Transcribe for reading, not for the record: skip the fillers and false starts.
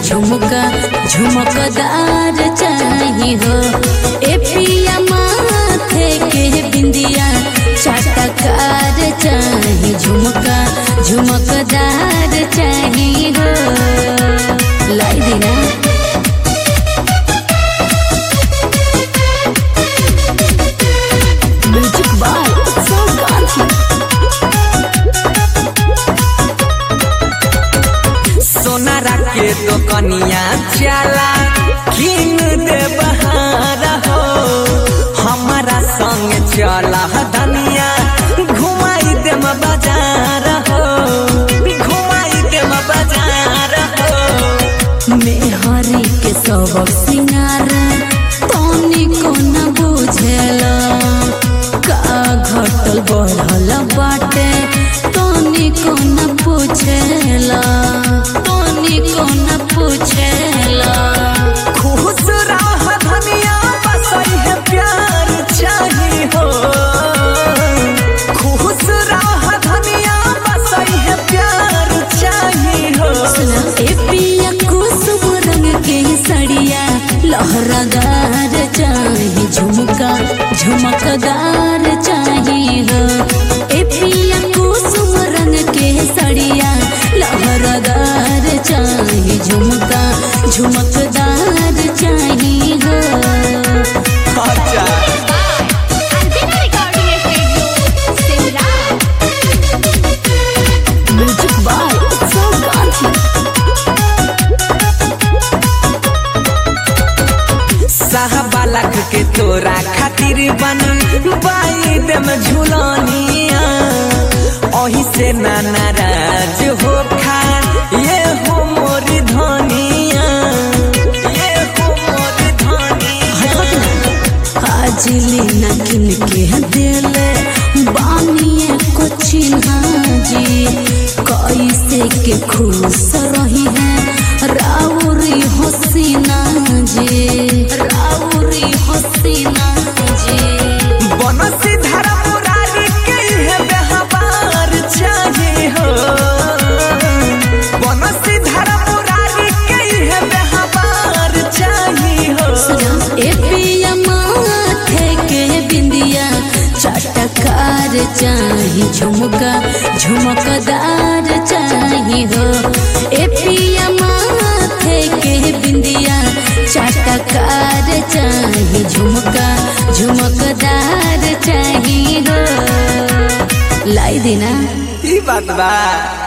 झुमका झुमकदार चाही हो। ए पिया माथे के बिंदिया चटकार चाही, झुमका झुमकदार चाही हो। लाई दीना म्यूजिक बाय सोनारा के तो कनिया चला किन दे बहार हो, हमारा संग चला धनिया घुमाई दे बाजार हो, घुमाई दे बाजार हो। मेहरी के सबक सिंगार तनी को न बुझेला, का घटल बढ़ल बाटे तनी को न पूछेला, तनी को न पूछेला। खुश रह धनिया बस है प्यार चाहिए हो, खुश रह धनिया बस है प्यार चाहिए हो। ए पिया कुसुम रंग के सड़िया लहरादार चाही, झुमका झुमकदार चाही हो। ए पिया कुसुम रंग के सड़िया लहरादार चाही, झुमका झुमकदार चाही हो। अच्छा म्यूजिक बाय साहबालक के तोरा खातिर बन बाई दम झुलानिया, ओही से ना नाराज हो खा ये हो मोरी धनिया, ये हो मोरी धनिया। हाजिली न किन के दिले बानिए को चिन्हा जी, कैसे के खुश रही है राउरी हसीना जी, राउरी हसीना जी। बनसी धरा मुरारी के है बेहबार चाहिए हो, बनसी धरा मुरारी के है बेहबार चाहिए हो। ए पिया माथे के बिंदिया चटकार चाही, झुमका झुमकदार चाही हो। ए पिया माथे के बिंदिया चटकार चाही, झुमका झुमकदार चाही हो। लाई देना ई बात बा।